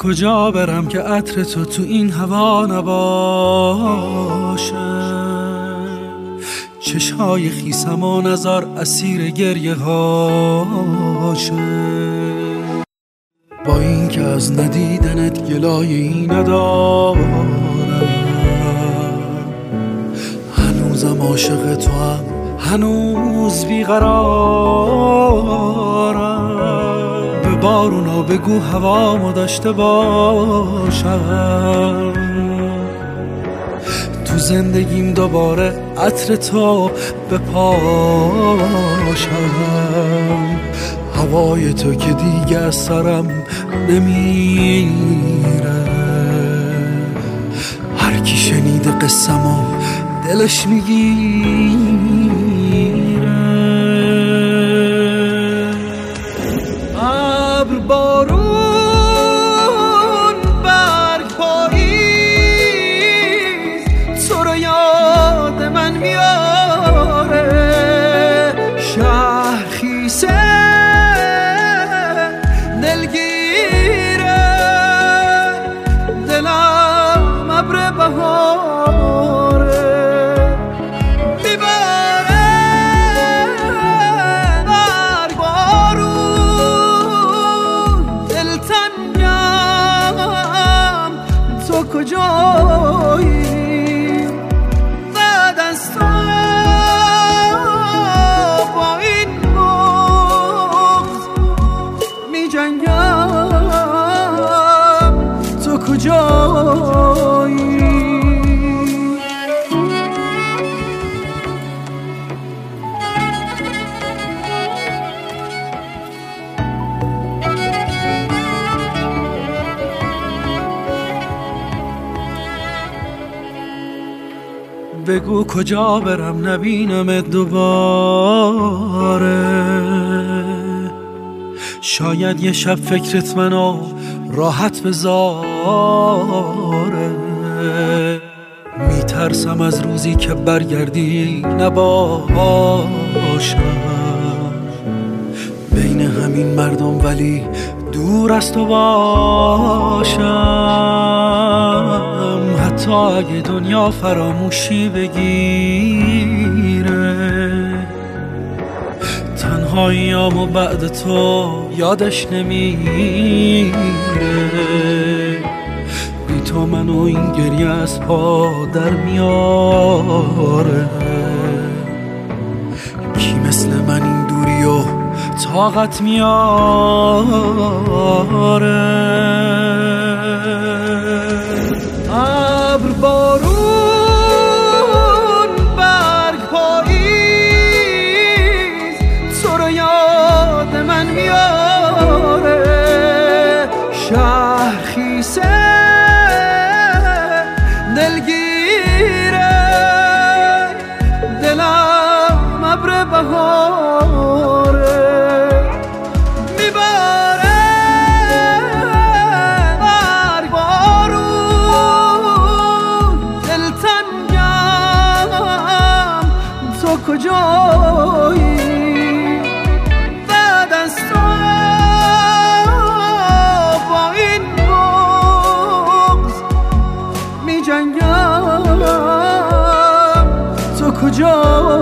کجا برم که عطر تو این هوا نباشه؟ چشای خیسم و نظر اسیر گریه هاشه. با این که از ندیدنت گلایی ندارم، هنوزم عاشق تو هم، هنوز بیقرارم. به بارونا بگو هوامو داشته باشم، تو زندگیم دوباره عطر تو بپاشم. هوای تو که دیگه از سرم نمیره، هر کی شنیده قصه‌مو دلش میگیره. ابر بارون برگ پاییز تو رو یاد من میاره. شهر خیسه دلگیره، دلم ابر بهاره. میباره برگ بارون، دلتنگم تو کجایی؟ بعد از تو با این بغض می جنگم، تو کجایی؟ بگو کجا برم نبینمت دوباره. شاید یه شب فکرت منو راحت بذاره. میترسم از روزی که برگردی نباشم بین همین مردم، ولی دور از تو باشم. حتی اگه دنیا فراموشی بگیره، تنهاییامو بعد تو یادش نمیره. بی تو منو این گریه از پا در میاره. کی مثل من این دوری و طاقت میاره؟ ابر بارون برگ پاییز تو رو یاد من میاره. شهر خیسه دلگیره، دلم ابر بهاره. میباره برگ بارون، دلتنگم تو کجایی؟ بعد از تو با این بغض می جنگم، تو کجایی؟